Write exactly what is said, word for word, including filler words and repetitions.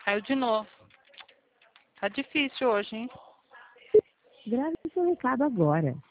Caiu de novo. Tá difícil hoje, hein? Grave seu recado agora.